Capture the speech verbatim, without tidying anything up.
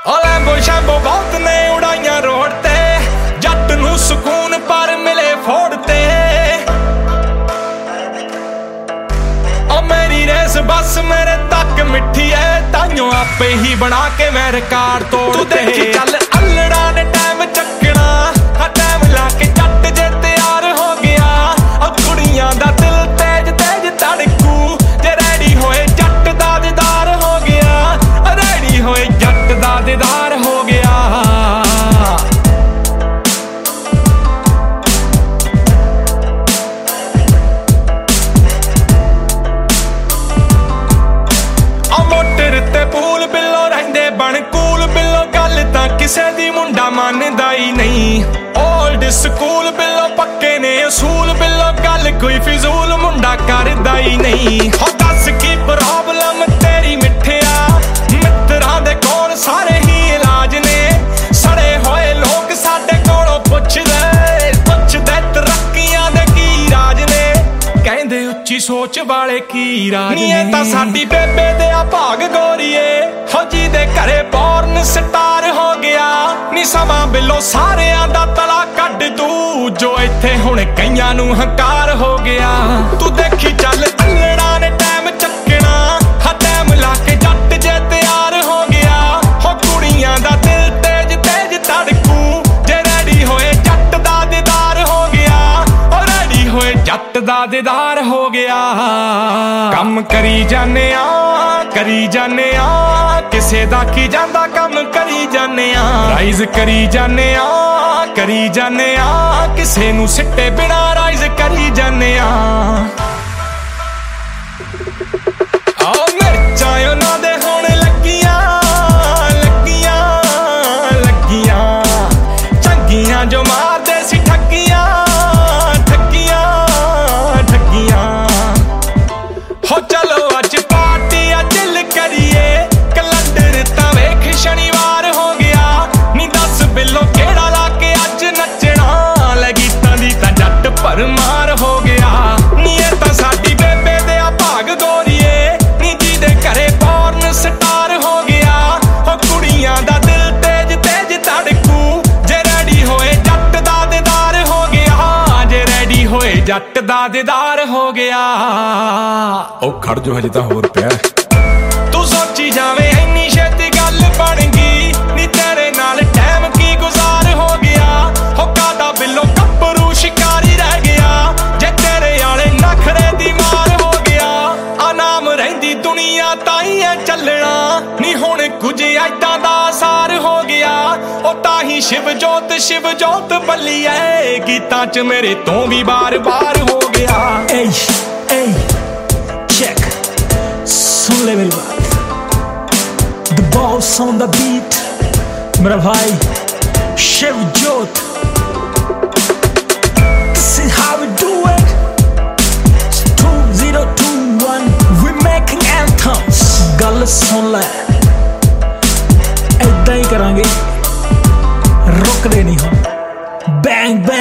ਲੈਂਬੋ ਸ਼ੈਂਬੋ ਬਹੁਤ ਨੇ ਉਡਾਈਆਂ ਰੋਡ ਤੇ, ਜੱਟ ਨੂੰ ਸਕੂਨ ਪਰ ਮਿਲੇ ਫੋੜ ਤੇ। ਓ ਮੇਰੀ ਰੇਸ ਬਸ ਮੇਰੇ ਤੱਕ ਮਿੱਠੀ ਐ, ਤਾਈਓ ਆਪੇ ਹੀ ਬਣਾ ਕੇ ਮੈਂ ਰਿਕਾਰਡ ਤੋੜ ਤੇ। ਤੂੰ ਦੇਖੀ ਚੱਲ ਅਲੜਾ ਨੇ ਟਾਈਮ ਚੱਕਣਾ, ਹਾਂ ਟਾਈਮ ਲਾ ਕੇ ਜੱਟ ਜੇ ਤਿਆਰ ਹੋ ਗਿਆ। ਓ ਕੁੜੀਆਂ ਦਾ ਦਿਲ ਤੇਜ ਤੇਜ ਧੜਕੂ, ਜੇ ਰੈਡੀ ਹੋਏ ਜੱਟ ਦਾ ਦੀਦਾਰ ਹੋ ਗਿਆ। ਰੈਡੀ ਹੋਏ ਜੱਟ ਦਾ ਦੀਦਾਰ ਹੋ ਗਿਆ। ਮੋਟਰ ਤੇ ਪੂਲ ਬਿੱਲੋ ਰਹਿੰਦੇ ਬਣ ਕੂਲ ਬਿੱਲੋ, ਗੱਲ ਤਾਂ ਕਿਸੇ ਦੀ ਮੁੰਡਾ ਮੰਨਦਾ ਹੀ ਨਹੀਂ। ਓਲਡ ਸਕੂਲ ਬਿੱਲੋ ਪੱਕੇ ਨੇ ਅਸੂਲ ਬਿੱਲੋ, ਗੱਲ ਕੋਈ ਫਿਜ਼ੂਲ ਮੁੰਡਾ ਕਰਦਾ ਹੀ ਨਹੀਂ। ਹੋ ਦੱਸ ਕੀ ਪ੍ਰੋਬਲਮ ਤੇਰੀ ਮਿੱਠਿਆ, ਮਿੱਤਰਾਂ ਦੇ ਕੋਲ ਸਾਰੇ ਹੀ ਇਲਾਜ ਨੇ। ਸੜੇ ਹੋਏ ਲੋਕ ਸਾਡੇ ਕੋਲੋਂ ਪੁੱਛਦੇ ਪੁੱਛਦੇ ਤਰੱਕੀਆਂ ਦੇ ਕੀ ਰਾਜ ਨੇ, ਕਹਿੰਦੇ ਉੱਚੀ ਸੋਚ ਵਾਲੇ ਕੀ ਰਾਜ ਨੇ। ਇਹ ਤਾਂ ਸਾਡੀ ਬੇਬੇ ਦੇ ਆ ਭਾਗ ਗੋਰੀਏ, ਹੋ ਜੀ ਦੇ ਘਰੇ ਬੌਰਨ ਸਟਾਰ ਹੋ ਗਿਆ। ਨੀ ਸਮਾਂ ਬਿੱਲੋ ਸਾਰਿਆਂ ਦਾ ਤਲਾ ਕੱਢ ਦੂ, ਜੋ ਇੱਥੇ ਹੁਣ ਕਈਆਂ ਨੂੰ ਹੰਕਾਰ ਹੋ ਗਿਆ। ਤੂੰ ਦੇਖੀ ਚੱਲ ਅਲੜਾ ਨੇ ਟਾਈਮ ਚੱਕਣਾ, ਹਾਂ ਟਾਈਮ ਲਾ ਕੇ ਜੱਟ ਜੇ ਤਿਆਰ ਹੋ ਗਿਆ। ਹੋ ਕੁੜੀਆਂ ਦਾ ਦਿਲ ਤੇਜ ਤੇਜ ਧੜਕੂ, ਜੇ ਰੈਡੀ ਹੋਏ ਜੱਟ ਦਾ ਦੀਦਾਰ ਹੋ ਗਿਆ। ਓ ਰੈਡੀ ਹੋਏ ਜੱਟ ਦਾ ਦੀਦਾਰ ਹੋ ਗਿਆ। ਕੰਮ ਕਰੀ ਜਾਨੇ ਆ ਕਰੀ ਜਾਨੇ ਆ, ਕਿਸੇ ਦਾ ਕੀ ਜਾਂਦਾ ਕੰਮ ਕਰੀ ਜਾਨੇ ਆ। ਰਾਈਜ਼ ਕਰੀ ਜਾਨੇ ਆ ਕਰੀ ਜਾਨੇ ਆ, ਕਿਸੇ ਨੂੰ ਸਿੱਟੇ ਬਿਨਾ ਰਾਈਜ਼ ਕਰੀ ਜਾਨੇ ਆ। ਆਓ ਮਿਰਚਾਂ ਉਹਨਾਂ ਦੇ ਹੁਣ ਲੱਗੀਆਂ ਲੱਗੀਆਂ ਲੱਗੀਆਂ, ਚੰਗੀਆਂ ਜੋ ਮਾਰਦੇ ਸੀ ਠੱਗੀਆਂ ਠੱਗੀਆਂ ਠੱਗੀਆਂ। ਹੋ ਚਲੋ ਅੱਜ ਪਾਰਟੀ ਆ ਦਿਲ ਕਰੀਏ, ਕੈਲੰਡਰ ਤਾਂ ਵੇਖ ਸ਼ਨੀਵਾਰ ਹੋ ਗਿਆ। ਨੀ ਦੱਸ ਬਿੱਲੋ ਕਿਹੜਾ ਲਾ ਕੇ ਅੱਜ ਨੱਚਣਾ, ਲੈ ਗੀਤਾਂ ਦੀ ਤਾਂ ਜੱਟ ਭਰਮਾਰ ਹੋ ਗਿਆ। ਨੀ ਇਹ ਤਾਂ ਸਾਡੀ ਬੇਬੇ ਦੇ ਆ ਭਾਗ ਗੋਰੀਏ, ਨੀ ਜਿਹਦੇ ਘਰੇ ਬੌਰਨ ਸਟਾਰ ਹੋ ਗਿਆ। ਹੋ ਕੁੜੀਆਂ ਦਾ ਦਿਲ ਤੇਜ ਤੇਜ ਧੜਕੂ, ਜੇ ਰੈਡੀ ਹੋਏ ਜੱਟ ਦਾ ਦੀਦਾਰ ਹੋ ਗਿਆ। ਜੇ ਰੈਡੀ ਹੋਏ ਜੱਟ ਦਾ ਦੀਦਾਰ ਹੋ ਗਿਆ। ਉਹ ਖੜ ਜੋ ਹਜੇ ਤਾਂ ਹੋਰ ਪਿਆ। ਤੂੰ ਸੋਚੀ ਜਾਵੇਂ ਇੰਨੀ ਛੇਤੀ ਗੱਲ ਬਣ ਗਈ, ਨੀ ਤੇਰੇ ਨਾਲ ਟਾਈਮ ਕੀ ਗੁਜ਼ਾਰ ਹੋ ਗਿਆ। ਹੋ ਕਾਦਾ ਬਿੱਲੋ ਗੱਭਰੂ ਸ਼ਿਕਾਰੀ ਰਹਿ ਗਿਆ, ਜੇ ਤੇਰੇ ਆਲੇ ਨਖਰੇ ਦੀ ਮਾਰ ਹੋ ਗਿਆ। ਆ ਨਾਮ ਰਹਿੰਦੀ ਦੁਨੀਆ ਤਾਂ ਹੀ ਐ ਚੱਲਣਾ, ਨੀ ਹੁਣ ਕੁਝ ਐਦਾਂ ਦਾ ਅਸਾਰ ਹੋ ਗਿਆ। ਉਹ ਤਾਂ ਹੀ ਸ਼ਿਵ ਜੋਤ ਸ਼ਿਵ ਜੋਤ ਬੱਲੀ ਐ, ਗੀਤਾਂ ਚ ਮੇਰੇ ਤੋਂ ਵੀ ਬਾਰ ਬਾਰ ਹੋ ਗਿਆ। ਏ ਏ check, सुन ले मेरी बात। The boss on the beat, मेरा भाई शिव जोत। This is how we do it. It's two zero two one, we making anthems। गल सुन ले, ऐदां ही करांगे, रुकदे नहीं हम। Bang bang